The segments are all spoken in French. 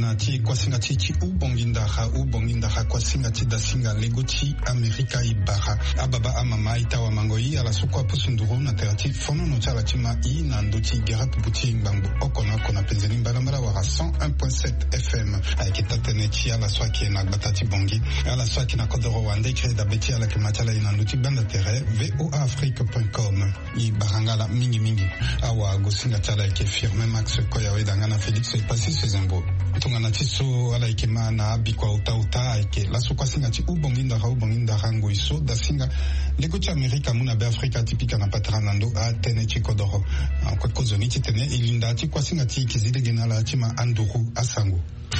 ti kwasinga ti ubongindaha kwasinga ti dasinga legoti Amerika ibara ababa amama itawa mangoyi ala sukwa pusunduru na terati fonono ti ala ti ma i na ndo ti gera puputi ngbangu okona penzeni mbalambala wara 101.7 FM ayeke tatene ti ala so ayeke na gbata ti bongi ala so ayeke na kodro wande ikre da beti ala yeke ma ti ala e na ndo ti gbanda tere voaafrique.com i barangala mingi awa go singa ti ala yeke firme Max koya wedanga na Félix epasi sezembo tongana ti so ala yeke ma na abikua uta ayeke laso kuasinga ti ubongindaha ngoi so dasinga lego ti Amerika mu na be Afrika ti pika na patara na ndo atene ti kodoro kue kozoni ti tene e linda ti kuasinga ti yeke zi lege na ala ti ma anduru asango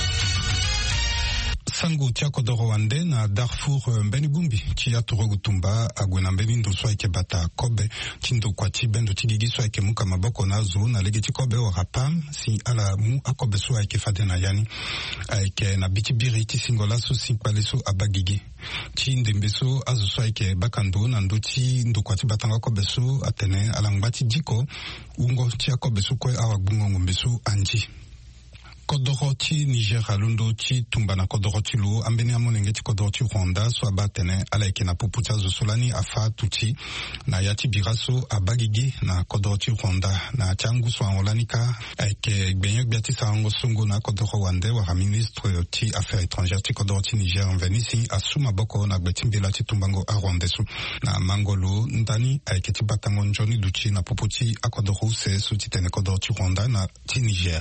sango tia kodoro wande na Darfour mbeni bumbi tia torogu tumba agwe na mbeni ndo so ayeke bata kobe tindo kwa ti bendo ti gigi so ayeke muka maboko na zo na lege ti kobe wara pam si ala mu akobe so ayeke fade na yani ayeke na biti biri ti singola so sinkpale so abagigi ti ndembe so azo so ayeke bakando na ndo ti ndo kwa ti batanga kobe so atene ala ngba ti diko ungo ti akobe so kue awa gbungo ngombe so anji kodoro ti Niger alundo ti tumba na kodoro ti lo ambeni amolenge ti kodoro ti Rwanda so abatene ala yeke na pupu ti azo so lani afa tuti na ya ti bira so abagigi na kodoro ti Rwanda na ti angu so ahon ka ayeke gbenye gbia ti sarango songo na kodoro wande wara ministre ti affaires étrangères ti kodoro ti Niger mveni si asu maboko na gbe ti mbela ti tumbango arwande so na mangolo ndani ayeke ti batango nzoni duti na pupu ti akodoro use so ti tene kodoro ti Rwanda na ti Niger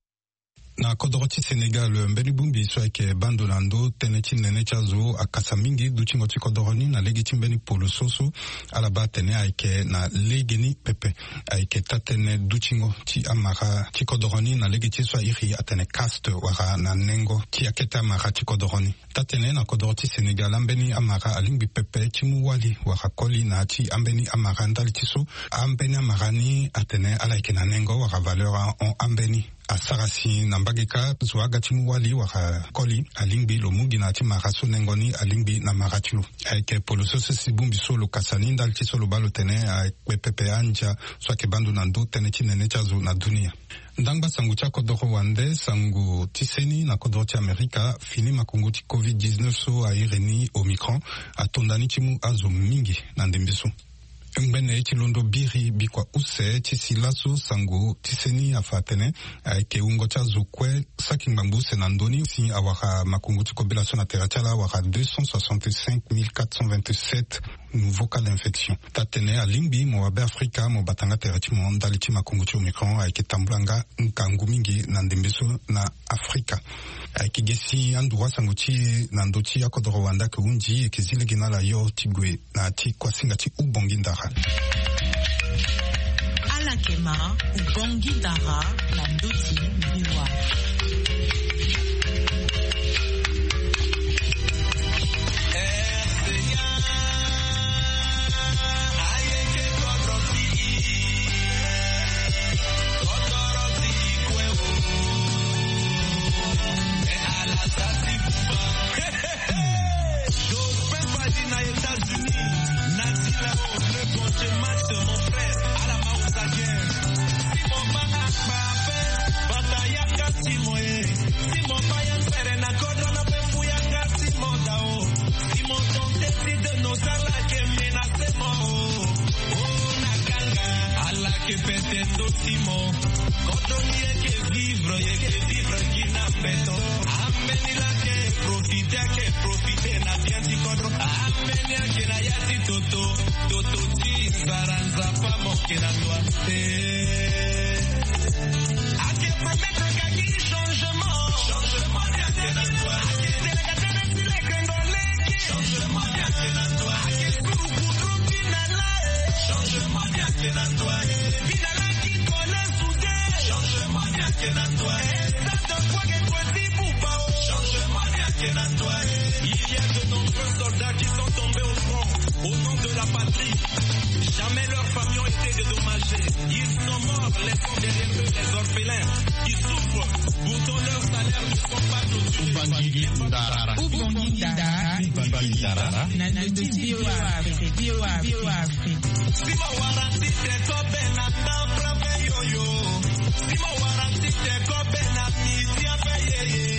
na kodoro ti Senegal mbeni bumbi so ayeke bando na ndo tene ti nene ti azo akasa mingi duti ngo ti kodoro ni na lege ti mbeni polo so ala ba tene ayeke na lege ni pepe ayeke tatene duti ngo ti amara ti kodoro ni na lege ti so airi atene caste wara na nengo ti akete amara ti kodoro ni tatene na kodoro ti Senegal ambeni amara alingbi pepe ti mu wali wara koli na ti ambeni amara ndali ti so ambeni amara ni atene ala yeke na nengo wara valeur en ambeni asarasi na mbageka zo aga ti mu wali wara koli alingbi lo mugi na ti mara so nengoni alingbi na mara ti lo ayeke polo so si bumbi so lo kasani ndali ti so lo ba lo tene ayekpe pepe anja so ayeke bandu na ndo tene ti nene ti azo na dunia ndangba sango ti akodoro wande sango ti seni na kodoro ti Amerika fini makongo ti COVID-19 so airi ni Omicron atondani ti mu azo mingi na ndembe so ngbene ti londo biri bikua use ti sila so sango ti seni afa tene ayeke ungo ti azo kue saki ngbangbu use na ndöni si awara makongo ti kobela so na tere ti ala awara 265 427 nouveau cas d'infection tatene alingbi mo wabe Afrika mo batanga tere ti mo ndali ti makongo ti Omicron ayeke tambulanga nkangu mingi na ndembe so na Afrika ayeke ge si andua sango ti na ndo ti akodoro wanda yeke hunzi yeke zi lege na ala yo ti gue na ti kuasinga ti ubongindaha alakema ubongindaha na ndo ti biwa Sima waranti te ko bena mi ti ape ye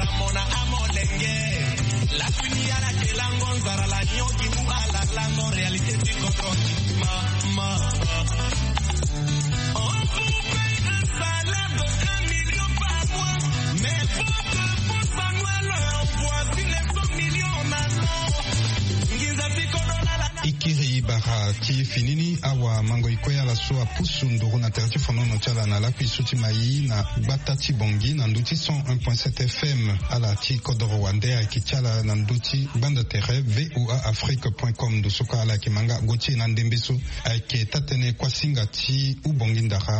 Ti finini awa mango ikoya la so apusu nduru na terti fonono chala na lapi suti mai na batati bongi na nduti 101.7 FM ala ti kodoro wande ki chala na nduti bande terre voaafrique.com do soka ala ki manga goti na ndembeso ke tatene kwa singa ti ubongi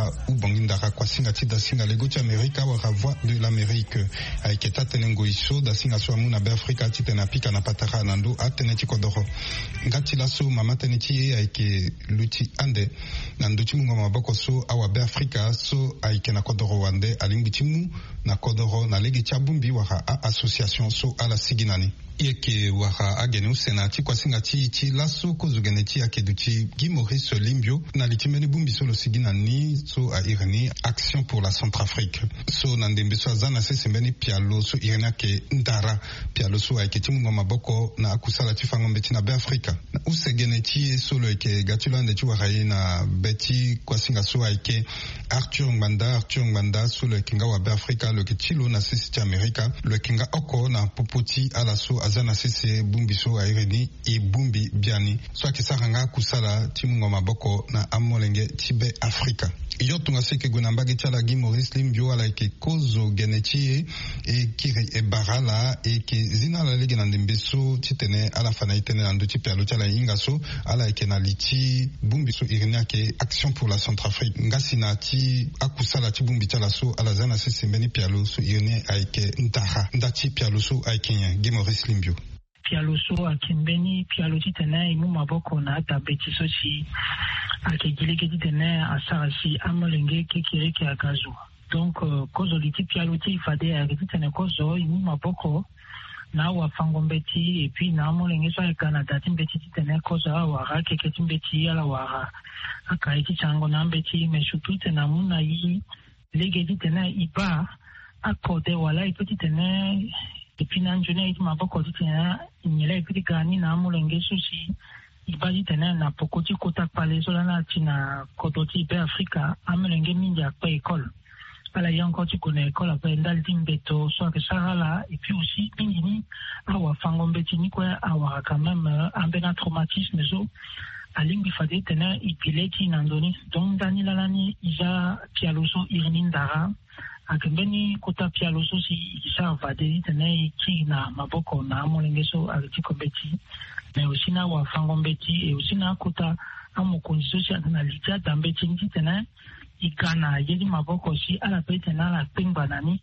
ndara kwa singa ti da singa le goti Amerika wa voix de l'Amérique ke tatene ngoiso da singa so amuna be Afrika ti tena pika na patara na ndo atene ti kodoro ngati la so mama tene ti aike luti ande na nduti mungo maboko so awa be Afrika so aike na kodoro wande alingitimu na kodoro na legi chabumbi waka a association so ala siginani yeke waka agenu senati kwa singati ti laso kozugeneti yake duti Guy Maurice Limbio na litimene bumbi so lo siginani so a irni Action pour la Centrafrique so na ndembe so azana sesembeni pialo so irna ke ndara pialo so aike ti mungo maboko na akusala ti fangombe ti na be Afrika na usegeneti so lo eke gatulande ti waka na beti kwa singa so aike Arthur Ngbanda so lo eke nga wa be Afrika lo ke tilo na sisi ti Amerika lo eke nga oko na popoti ala so azana sisi bumbi so aireni e bumbi biani so akisaka nga kusala ti mungo maboko na amolenge ti be Afrika yotu nga seke guna mbagi chala Guy Maurice Limbio ala eke kozo geneti e kiri e barala e ke zina la lege na ndembe so ti tene ala fana itene na ndo ti pialo chala inga so ala eke na liti bumbi so ireni ake Action pour la Centrafrique nga sina ti akusala ti bumbi chala so ala zana sisi mbeni pialo so ireni aike ntara ndati pialo so aike nye Guy Maurice Limbio pialo so akimbeni pialo ti tene imu maboko na atabeti so si ake gileke ti tene asara si amolenge kekere ke agazo donc kozo li ti pialo ti ifade ake ti tene kozo imu maboko na awa fangombe ti et puis na amolenge so aka na dati mbeti ti tene kozo awara keke ti mbeti ala wara aka ti chango na mbeti mais surtout tene amuna yi lege ti tene iba akode wala ipe ti tene et puis na njone iti maboko ti tene nyele ipe ti gani na amolenge so si iba ti tene na poko ti kota pale so lana ti na kodo ti be Afrika amolenge mingi akpe école ala yi encore ti kone école ape ndali ti mbeto so ayeke sara la et puis aussi mingi ni awa fangombe ti ni kue awara quand même ambe na traumatisme so alingi fade tene ipile ti na ndoni donc ndani lala ni iza pialo so irni ndara akembeni kota pialo so si isa vade tene ki na maboko na amolenge so aliti kobeti mais aussi na wa fangombe ti et aussi na kota amokonzi so si na litia dambe ti ti tene igana yedi maboko si ala pe tene ala pengba nani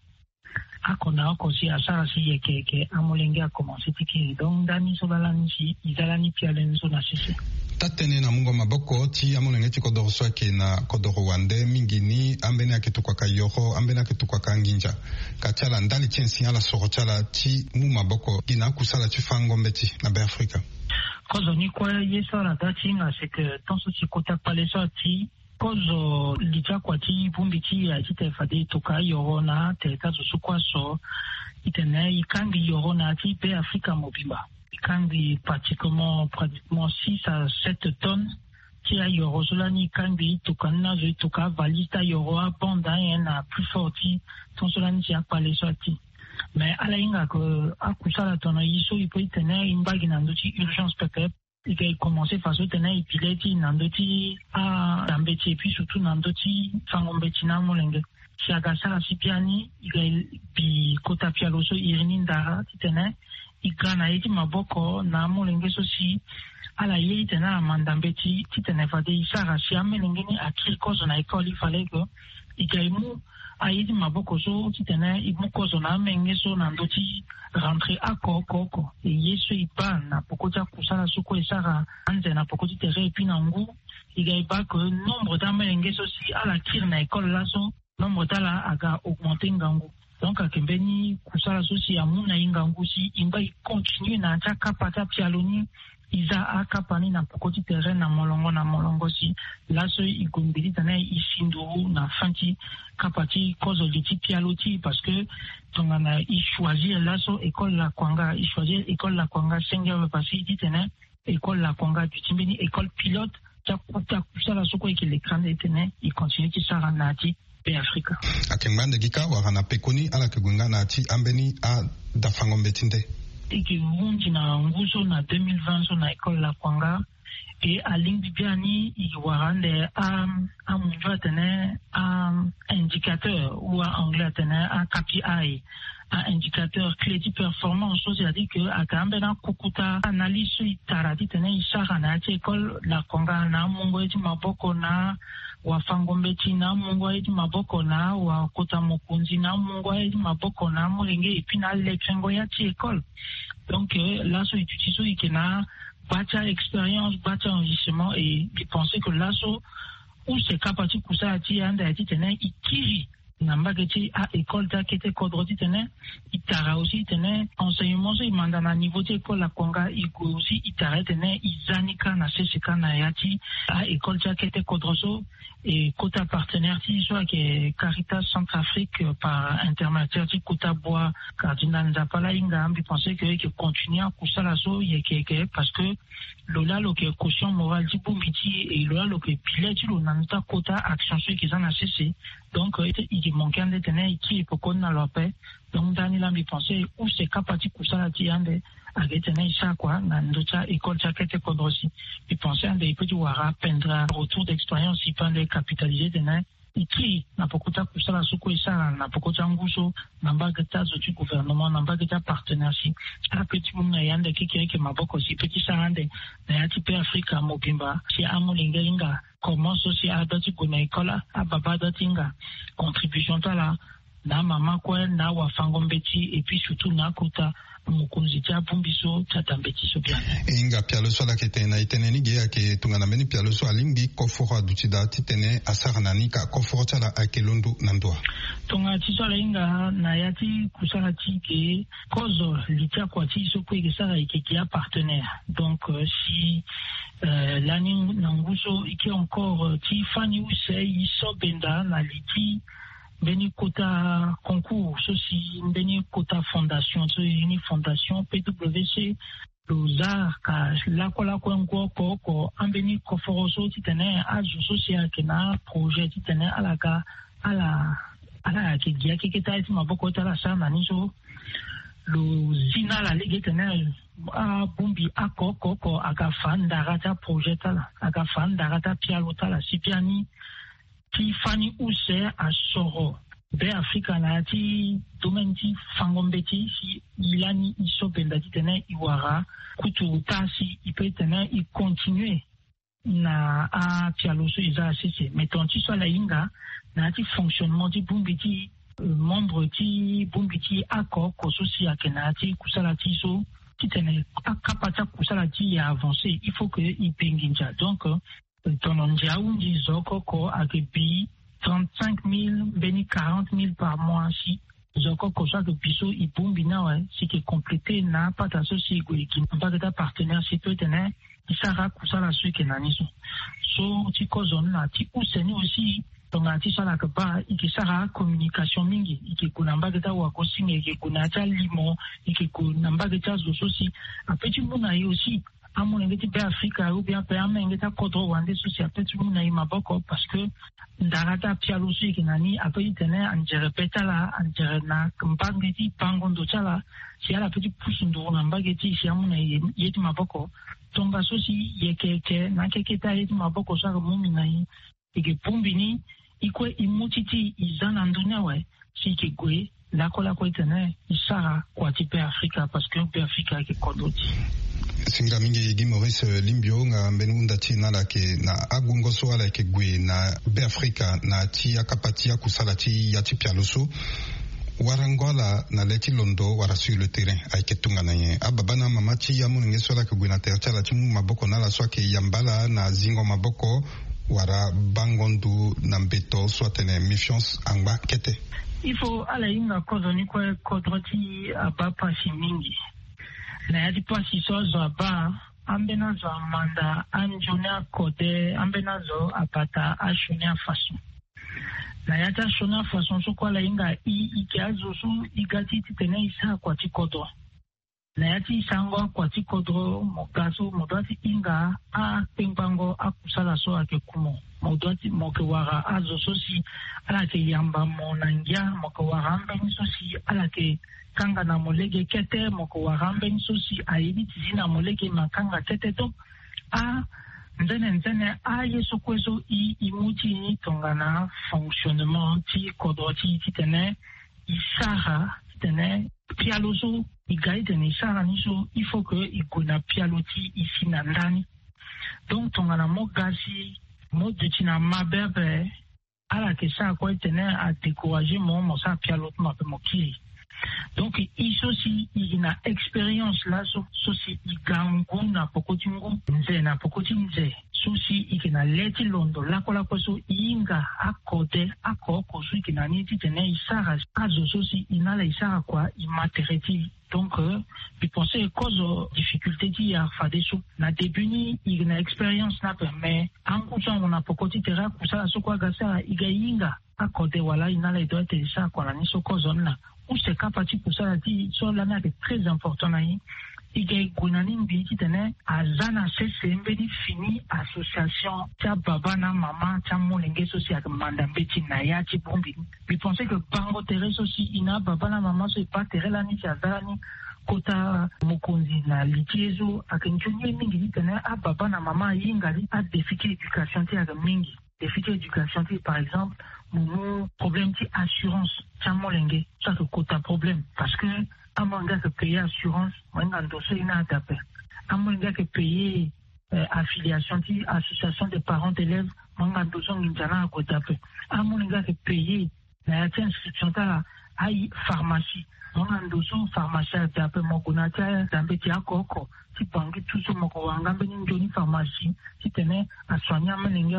akona oko si asara si yeke amolenge a commencé ti kiri donc ndani so lala ni si izala ni pialo so na sisi tatene na mungo maboko ti amolenge ti kodoro so ake na kodoro wande mingi ni ambeni ake tukwaka yoro ambeni ake tukwaka nginja ka ti ala ndali ti ensi ala soro ti ala ti mu maboko gi na akusala ti fangombe ti na be Afrika kozo ni kue ye so ala dati nga c'est que tonso ti kota pale so ti kozo litia kua ti bumbi ti aiti te fade toka yoro na te tazo so kua so itene ikangi yoro na ti be Afrika mobimba ikangi pratiquement 6 à 7 tonnes ti a yoro so lani ikangi toka na zo toka valista yoro a banda en na plus fort ti tonso lani ti akpale so ti mais ala inga ko akusala tono yiso ipo itene imbagi na ndo ti urgence pepe ike commencé faso tene ipile ti na ndo ti a dambe ti et puis surtout na ndo ti fangombe ti na molenge si aga sara si piani ike bi kota pialo so irini ndara ti tene igana ye ti maboko na molenge so si ala ye tene ala mandambe ti tene fade isara si amelenge ni akiri kozo na école ifale ko ike imu aye ti maboko so ti tene imu kozo na amenge so na ndo ti rentré akoko e ye so iba na poko ti akusala so kue sara anze na poko ti tere et puis na ngu iga iba que nombre d'amelenge so si ala kiri na école la so nombre tala aga augmenter ngangu donc akembeni kusala so si amuna ingangu si imba i continue na ta kapata pialo ni Iza akapani na pokoti terrain na molongo si laso igumbili tane isinduru na fanti kapati kozo liti pialoti parce que tongana i choisir laso école la Kwanga i choisir école la Kwanga Senga pasi dit tane école la Kwanga du Timbeni école pilote takuta kusala soko iki l'écran tane i continue ki sara nati pe Afrika akengmande gika warana pekoni ala kegunga nati ambeni a dafango mbetinde iki wundi na nguso na 2020 so na école la Kwanga et à Lingbiani il warande a munjwa tene a indicateur ou à anglais tene a KPI un indicateur clé de performance, c'est-à-dire que à Kambena Kukuta analyse itarati tene isara na école la Kwanga na mungo eti maboko na wafangombeti na mungo eti maboko na wa kota mokunzi na mungo eti maboko na mulenge et puis na lechengo ya ti école. Donc là so itutiso ikena bacha expérience bacha enrichissement et je pensais que là so où c'est capable kusa ati anda ati tene ikiri nambageti à école ta kete kodroti tene itara aussi tene enseignement so imanda niveau de école la Kwanga iko aussi itara tene izanika na sesika na yati à école ta kete kodroso et kota partenaire ti soit que Caritas Centrafrique par intermédiaire ti kota bois cardinal Nzapala inga ambi penser que continuer à kusala so yeke parce que lola lo que caution morale ti bombiti et lola lo que pilet ti lo nanta kota action so qui en a cessé donc il manquait de tenir qui pour na lope donc dani la mi penser où c'est capati kusala ti ande avec tenir ça quoi na ndocha école ta kete kodrosi il pensait ande petit wara pendra retour d'expérience si pas de capitaliser tenir iki na pokota kusala suko isa na pokota nguso namba geta zotu gouvernement namba geta partenaire si a petit muna yande kike maboko si petit sa ande na yati pe Afrika mobimba si amulinga comment social dati kuna ikola ababa datinga contribution tala na mama kwa na wafangombeti et puis surtout na kuta mukunzi cha pumbiso cha tambetiso bien inga pialoso la ketena iteneni ge ake tungana meni pialoso alingi kofora dutida titene asarnani ka kofora tala akelundu nandwa tonga tisola inga na yati kusala tike kozo litia kwa tiso kwa ikisara ikikia partenaire donc si l'année nanguso iki encore ti fani use iso benda na liti beni kota concours ceci beni kota fondation so uni fondation PWC lozar ka la ko ko ambeni ko foroso titene azu social kena projet titene alaka ala ke dia ke ta ti maboko tala sana niso lo zina la ligue tene a bumbi akoko akafanda rata projet tala akafanda rata pialo tala sipiani ti fani use a soro be Afrika na ti domaine ti fangombeti si ilani iso benda ti tene iwara kutu tasi ipe tene i continue na a pialoso iza asisi meton ti so la inga na ti fonctionnement ti bumbi ti membre ti bumbi ti ako koso si akena ti kusala ti so ti tene akapata kusala ti ya avancer il faut que i penginja donc tononja undi zoko ko akebi 35 000, beni 40 000 par mois si zoko ko sa que piso i bumbi na ouais si que complété na pas associé go qui pas de partenaire si peut tenir isara kusala su ke naniso so ti ko zone na ti useni aussi donc ati sala que ba ikisara communication mingi ikikunamba geta wa ko singe ikikunata limo ikikunamba geta zo sosi apeti muna yi aussi amon ngeti be Afrika ou bien pe amengeta kodro wande sosi apeti muna yi maboko parce que ndarata pialusi kinani apeti tene anjerepeta la anjerena mbangeti pangondo chala si ala peti pusundo ngambageti si amuna yeti maboko tonga sosi yekeke na keketa yeti maboko sa mumina yi ike pumbini ikwe imutiti izana ndunia we si ke gwe la kola ko itene isara kwa tipe Afrika parce que pe Afrika ke kodoti singa mingi gi Maurice Limbio nga mbenunda tina la ke na agungo so ala ke gwe na be Afrika na ti akapatia kusala ti ya ti pialoso warangola na leti londo wara sur le terrain ay ketunga na ye ababana mama ti ya mun ngeso la ke gwe na tercha la ti maboko na la so ke yambala na zingo maboko wara bangondu na mbeto swatene méfiance angba kete il faut ala inga kozoni kwa kodroti aba pasi mingi na yadi pasi so zo aba ambenazo amanda anjonia kode ambenazo apata ashonia façon na yata shona façon so kwa la inga ikiazo su igati titene isa kwa tikodo na yati sango kwa tikodo mokaso modati inga a pingbango akusala so akekumo modati mokewara azo sosi ala ke yamba monangia mokewara amben sosi ala ke kanga na molege kete mokewara amben sosi aidi zina molege makanga kete to a nzene a yeso kwezo imuti ni tongana fonctionnement ti kodoti titene isara titene pialoso igaide ni isara niso il faut que ikuna pialoti ici na ndani donc tongana mogasi modutina mabebe ala ke sa kwa tene a décourager mo sa pialot ma pe moki donc iso si ina expérience là so si igangu na pokotingu nze na pokotinze so si ikina leti londo lakola koso inga akode akoko so ikina niti tene isara azo so si inala isara kwa imatereti donc je pensais cause difficulté qui a fait so na début ni ina expérience na permet ankucha na pokotitera kusala so kwa gasa igainga akode wala inala doit être ça kwa la niso cause na ou c'est capable pour ça dit sur la est très important là il y a gunani mbiti tene azana CCMB di fini association tia baba na mama tia molenge sosi ak manda mbeti na ya ti bombi bi penser que bango tere sosi ina baba na mama so pas tere la ni tia zani kota mokonzi na litiezo ak nchonye mingi tene a baba na mama yingali a déficit éducation tia ak mingi déficit éducation tia par exemple mon problème de assurance ça molenge ça que quota problème parce que à mon gars que payer assurance moi un dossier ina tapé à mon gars que payer affiliation de association de parents d'élèves moi un dossier n'jana ko tapé à mon gars que payer la inscription là à pharmacie moi un dossier pharmacie tapé mon connata tambeti akoko si bangi tout ce mon ko wanga beni njoni pharmacie si tenait à soigner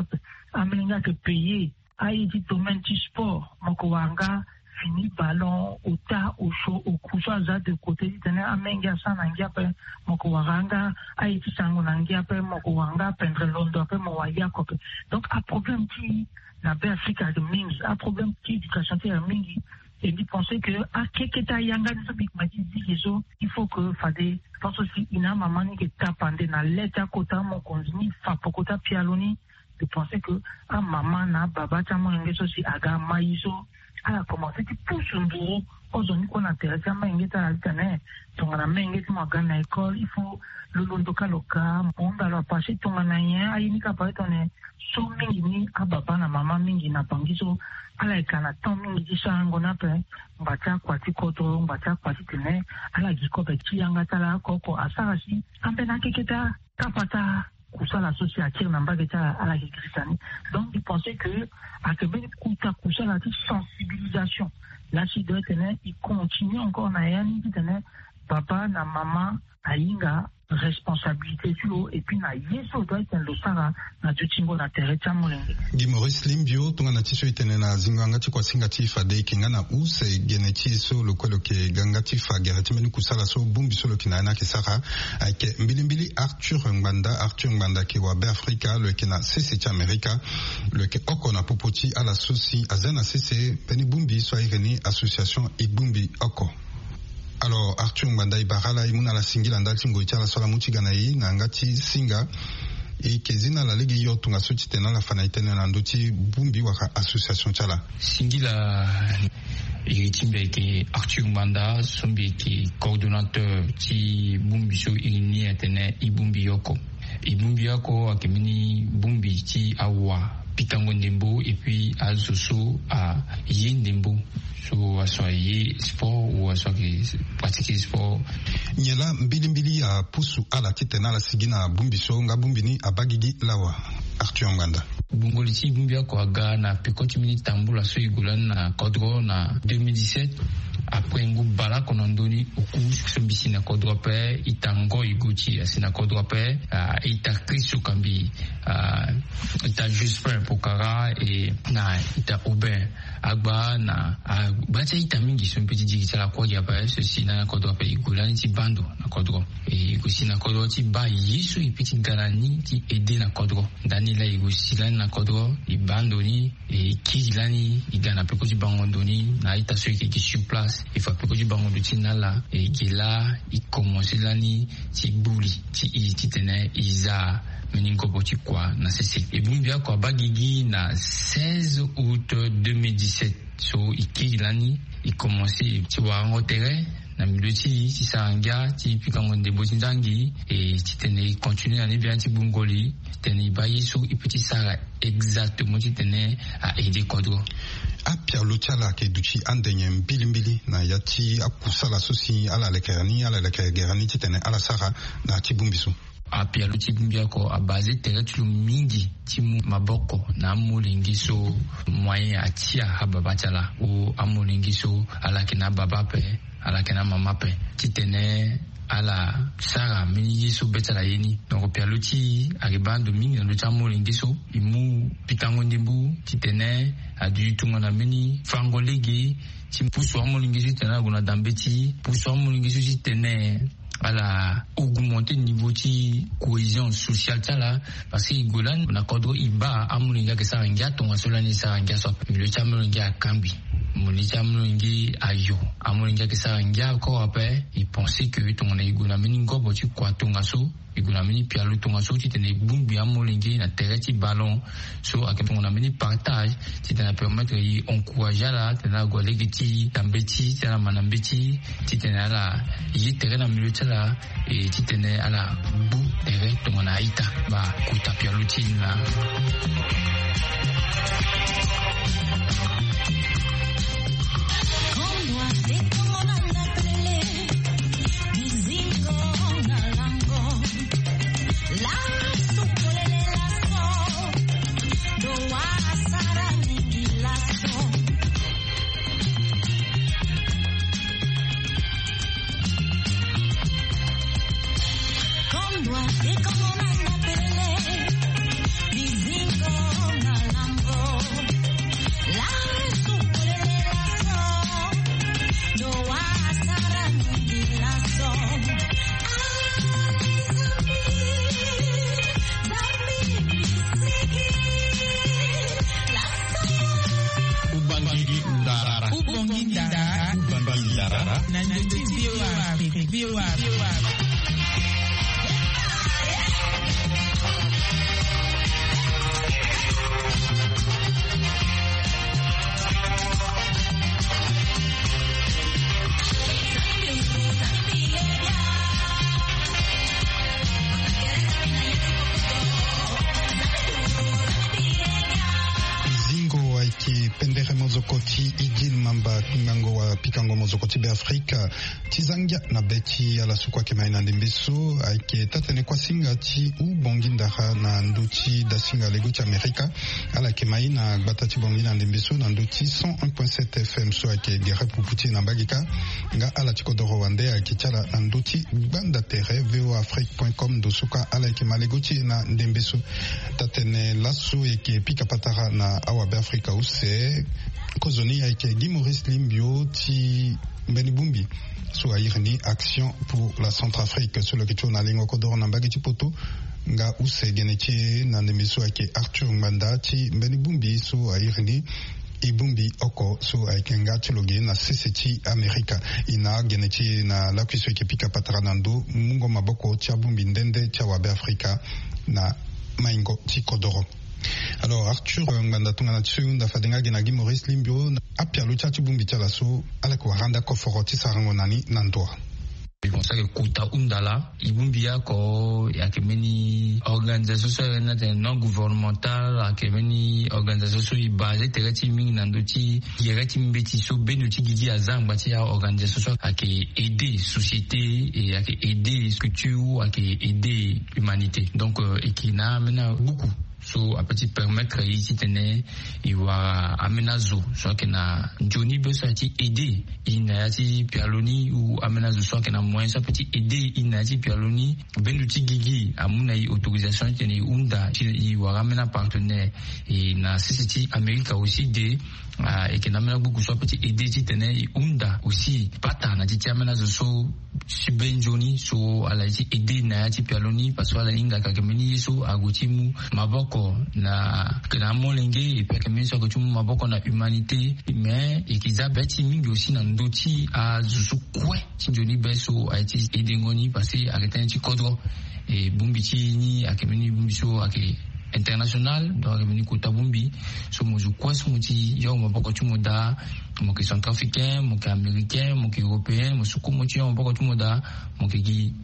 à mon que payer aïe dit domaine du sport mokowanga fini ballon ota au chaud au coucha za de côté tena amenga sana ngiape mokowanga aïe ti sango ngiape mokowanga pendre londo pe mowaya kope donc a problème qui na be Afrique de mingi a problème qui éducation ti mingi et dit penser que a keketa yanga de big mati dizo il faut que fade parce que ina mamani ke tapande na leta kota mokonzi fa pokota pialoni de penser que à maman na baba tamo ngeso si aga maiso ala commencer ti pousse nduro ozoni ko na terre tama ngeta altane tongana mengeti magana école il faut le londo kaloka onda la passer tongana yen ayini ka pa tone so mingi ni a baba na mama mingi na pangiso ala kana ton mingi di sango na pe mbacha kwati koto mbacha kwati tene ala giko be ti yanga tala koko asarasi ampe na keketa kapata kusala associative nambageta à la christianisme donc il pensait que à Québec kusala la sensibilisation là si doit tenir il continue encore na yani tenir papa na maman ainga responsabilité sur et puis na yeso doit être le sara na tutingo na tereta molenge Guy Maurice Limbio tunga na tisho itene na zinganga ti kwa singati fa de kinga na use geneti so lo kwelo ke gangati fa gerati meni kusala so bumbi so lo kinana ke sara ke mbilimbili Arthur Ngbanda ke wa be Africa le ke na CC ti America le ke oko na popoti ala sosi azena CC peni bumbi so ireni association ibumbi oko. Alors Arthur Ngbanda ibarala imuna la singila ndati ngoitia la sola muti ganayi na ngati singa e kezina la legi yo tunga soti tena la fana itene na ndoti bumbi waka association chala singila iritimbe ke Arthur Ngbanda sombi ke coordonnateur ti bumbi so irini etene ibumbi yoko akemini bumbi ti awa pitango ndembo et puis à Zoso à Yendembo so assoyer sport ou assoyer pratiquer sport nyela mbili ya pusu ala titena la sigina bumbi so nga bumbi ni abagigi lawa Arthur Ngbanda bungoliti bumbi ko aga na pekoti mini tambula so igula na kodro na 2017 après un groupe bala qu'on doni au cours sur bisi na kodrope itango iguchi asina kodrope ita kristo kambi ita Justin Pokara et na ita Aubin agba na bacha ita mingi son petit digita la kwa ya ba ceci na kodrope igulani ti bando na kodro et igusi na kodro ti ba yisu i petit galani ti aider na kodro dani la igusi la na kodro i bando ni et kizilani igana pe ko ti bangondoni na ita so qui sur place il faut que du bango de tinala et qui là il commence l'année ti bouli ti tenait isa meningo boti quoi na cc et bumbia quoi bagigi na 16 août 2017 so iki l'année il commençait ti wa ngotere na milieu ti saranga ti pikango de botindangi et ti tenait continuer l'année bien ti bungoli tenait bayi so i petit sara exactement ti tenait à aider kodro apia luchala ke duchi andenye mbili na yati akusala sosi ala lekerani titene ala sara na tibumbisu apia luchibumbia ko abaze teretu mingi timu maboko na amulingiso moyen atia hababachala ou amulingiso ala kina babape ala kina mamape titene ala sara mini yeso betala yeni donc pia luti aribando mingi na lucha molingiso imu pitango ndimbu titene adu tungana mini fangolegi timpuso amolingiso tena guna dambeti puso amolingiso titene ala augmenter niveau ti cohésion sociale tala parce que golan na kodro iba amulinga ke sarangia tonga solani sarangia so le chamulinga kambi Molija mlungi ayo amulinga ke sarangia ko ape il pensait que ton na iguna meningo botu kwa tonga so iguna meni pialu tonga so ti tene bumbi amulingi na tereti ballon so akepo na meni partage ti tene permettre y encourager la tena golegi ti tambeti tena manambeti ti tene ala yi terena milieu tala et ti tene ala bu tere tonga na ita ba kuta pialu ti na Mozokoti Igil Mamba Kingango wa Pikango Mozokoti be Afrika Tizangia na beti ala sukwa kema ina ndimbiso aike tatene kwa singa ti u bongindaha na nduti da singa leguti Amerika ala kema ina batati bongina ndimbiso na nduti 101.7 FM so aike gere puputi na bagika nga ala tikodoro wande aike chala na nduti banda tere voafrique.com do suka ala kema leguti na ndimbiso tatene lasu eke pika patara na awabe Afrika use kozoni aike Guy-Maurice Limbio ti Benibumbi so airni action pour la Centrafrique sur le kitu na lingo kodoro na mbagi poto nga use genechi na ndemiso ake Arthur Nganda ti Benibumbi so airni ibumbi oko so aikenga tiloge na CCT America ina genechi na la kwiso ake pika patranando mungo maboko tia bumbi ndende tia wabe Afrika na maingo ti kodoro. Alors Arthur Nganda tungana tsunga fadenga gena Guy-Maurice Limbio apia lucha tibumbi tala so ala ko randa ko foroti sarango nani nandoa. Bonsa ke kuta undala ibumbia ko yakemeni organisation non gouvernementale yakemeni organisation basée tereti mingi nandoti yereti mbeti so benuti gidi azamba ti ya organisation ake aider société et ake aider culture ake aider humanité donc et qui n'a maintenant beaucoup so a petit permettre ici tenait il va amenazo soit que na Johnny besoin ti aider inati pialoni ou amenazo soit que na moyen ça petit aider inati pialoni bendu ti gigi amuna i autorisation tenait unda il va ramener partenaire et na CCT America aussi de et que na mena beaucoup soit petit aider ti tenait unda aussi pata na ti amenazo so si ben Johnny so ala ti aider na ti pialoni parce que la inga kakemeni so agutimu maboko na kana molenge et puis que so que maboko na humanité mais et qu'ils abeti mingi aussi na ndoti a zusu kwe ti Johnny beso a été edengoni parce que arrêter ti kodro et bumbiti ni akemeni bumbiso ake international donc akemeni kota bumbi so mozu kwe so muti yo maboko tu moda mo que centrafricain mo que américain mo que européen mo suku mo ti yo maboko tu moda mo que gi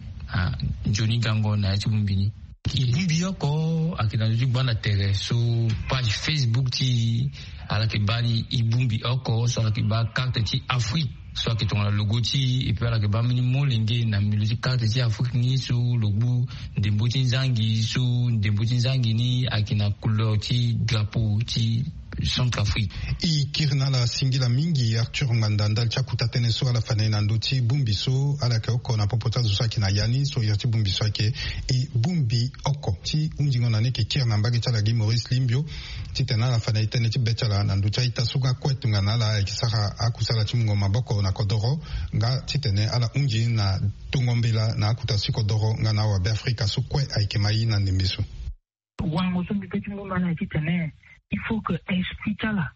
Johnny Gango na ti bumbini ibumbi yoko akina ndi bana tere so page Facebook ti ala ke bani ibumbi yoko so ala ke ba carte ti Afrique so ke ton logo ti et puis ala ke ba mini molenge na militi carte ti Afrique ni so logo ndembo ti nzangi so ndembo ti nzangi ni akina couleur ti drapeau ti Centrafrique. I kirna la singila mingi Arthur Mandanda chakuta teneso ala fanena ndoti bumbiso ala ke oko na popota zusa kina yani so yati bumbiso ke i bumbi oko ti unjingo na neke kirna mbagi chala gi Maurice Limbio ti tena la fanena tene ti betala na nducha itasuga kwetu ngana la kisaka akusala chimungo maboko na kodoro nga ti tene ala unji na tungombela na akuta sikodoro ngana wa Afrika so kwe aikemai na ndemiso. Wango so mbipeti mungo na ti tene il faut que esprit tala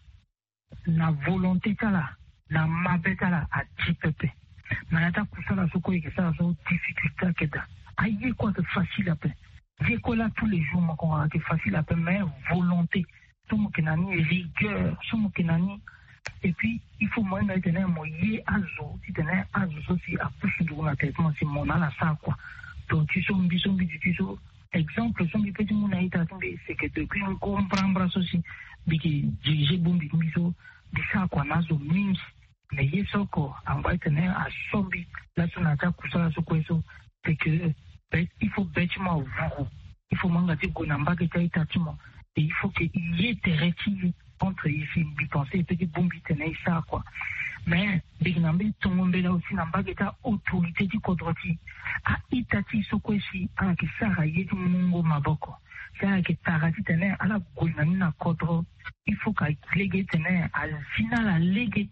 na volonté tala na mabe tala a tipepe manata kusala soko et ça so difficulté keda aïe quoi de facile à peine j'ai quoi là tous les jours mon qu'on a été facile à peine mais volonté tout mon kenani rigueur tout mon kenani et puis il faut moi maintenant moyer azo si tenait azo si a plus de la tête moi c'est mon ala ça quoi donc tu sont du exemple, son petit monde a été attendu, c'est que depuis on comprend ceci, biki diriger bombi miso, bisa kwa nazo means, mais yesoko, en va tenir à sombi, la sonata kusala sokweso, c'est que il faut bêtement vous, il faut mangati gonamba que t'as tâtiment, et il faut qu'il y ait des rétives entre ici, penser petit bombi tenir ça quoi. Mais bignambe tongombe là aussi namba geta autorité du kodroti a itati sokwesi ala ki sara yeti mungo maboko sara ki tarati tene ala gonani na kodro il faut ka lege tene a zina la lege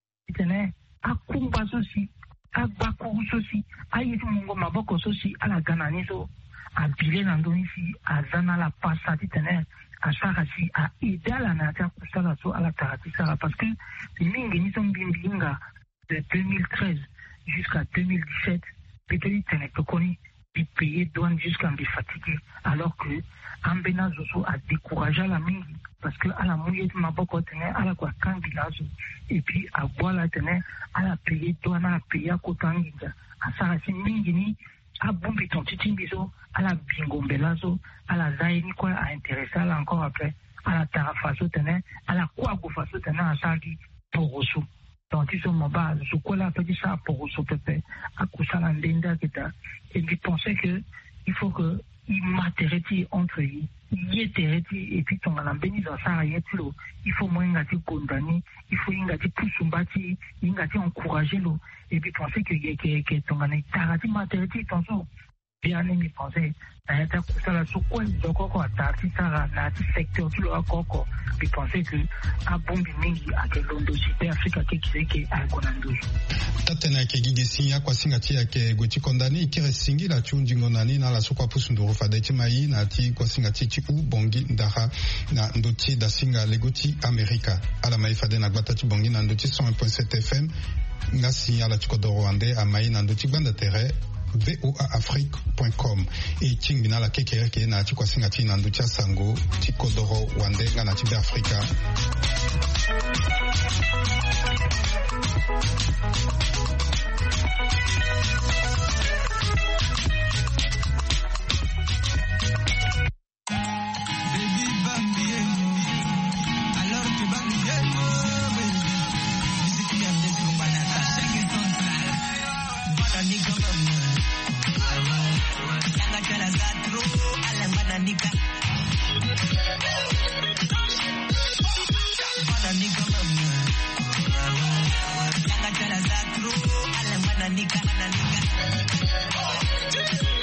tene a kumba sosi a baku sosi a yeti mungo maboko sosi ala ganani so a bile nandoni si a zana la pasati tene à Sarasi a aidé à la nature pour ça à la Tarati Sara parce que mingi ni sont bimbinga de 2013 jusqu'à 2017 peut-être n'est pas connu de payer douane jusqu'à me fatiguer alors que Ambena Zoso a découragé la mingi parce que à la mouillée de ma boko tenait à la quoi kangilazo et puis à boire la tenait à la payer douane à la payer à Kotanginja à Sarasi mingi ni a bombi ton titi biso à la bingombelazo à la zaini quoi a intéressé à la encore après à la tarafaso tenait à la quoi faso tenait à sagi poroso donc ils sont mobas je quoi la petit ça poroso pepe à kusala ndenda kita et puis penser que il faut que il matériti entre eux il est et puis ton la béni dans ça yetlo il faut moins ngati condamner il faut ngati pusumbati ngati encourager lo et puis penser que ton ngati tarati matériti ton bien aimé penser na ta kusala sokwa ndoko kwa tarati sara na secteur tu lo koko puis penser que a bombi mingi a ke londo super Afrika ke kizeke a konando tatena ke gigesi ya kwa singati ya ke goti kondani kire singila chunjingo nani na la sokwa pusunduru fadeti mai na ti kwa singati ti u bongi ndaha na ndoti da singa legoti Amerika ala mai fade na gbata ti bongi na ndoti 101.7 FM ngasi ala chikodoro ande amai na ndoti banda tere voaafrique.com et tingina la kekere na ti kwa singati na ndoti sango ti kodoro wande ngana ti be Afrika. Alanika Nanga tala zakru, ala mana nika.